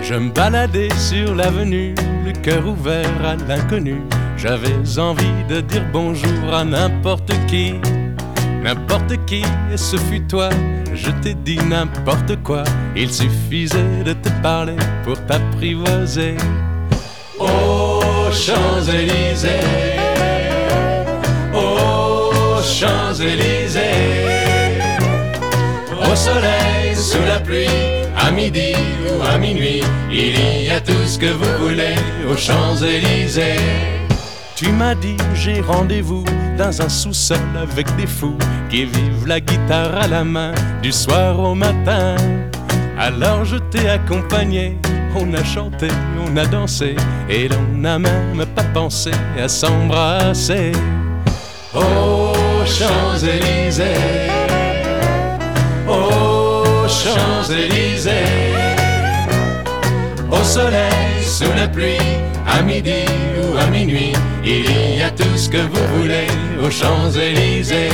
Je me baladais sur l'avenue, le cœur ouvert à l'inconnu. J'avais envie de dire bonjour à n'importe qui, et ce fut toi. Je t'ai dit n'importe quoi, il suffisait de te parler pour t'apprivoiser. Aux Champs-Élysées, aux Champs-Élysées, au soleil, sous la pluie, à midi ou à minuit, il y a tout ce que vous voulez aux Champs-Élysées. Tu m'as dit j'ai rendez-vous dans un sous-sol avec des fous qui vivent la guitare à la main du soir au matin. Alors je t'ai accompagné, on a chanté, on a dansé et l'on n'a même pas pensé à s'embrasser. Aux Champs-Élysées, aux Champs-Élysées, au soleil, sous la pluie, à midi ou à minuit, il y a tout ce que vous voulez aux Champs-Élysées.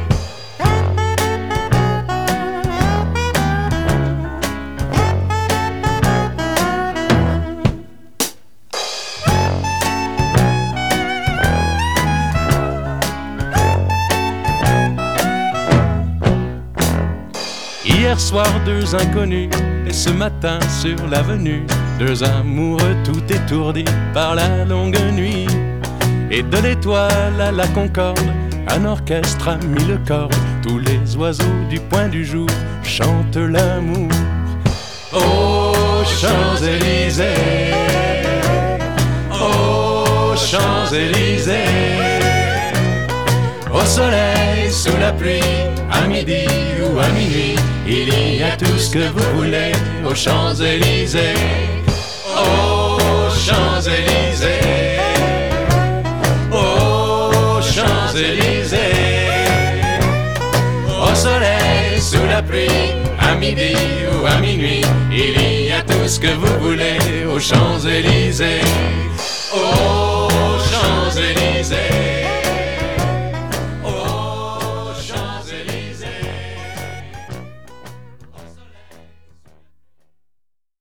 Hier soir, deux inconnus, et ce matin sur l'avenue, deux amoureux tout étourdis par la longue nuit. Et de l'étoile à la Concorde, un orchestre a mis le corps. Tous les oiseaux du point du jour chantent l'amour. Aux Champs-Élysées, aux Champs-Élysées, au soleil, sous la pluie, à midi ou à minuit, il y a tout ce que vous voulez aux Champs-Élysées. Aux Champs-Élysées, aux Champs-Élysées, au soleil, sous la pluie, à midi ou à minuit, il y a tout ce que vous voulez aux Champs-Élysées. Aux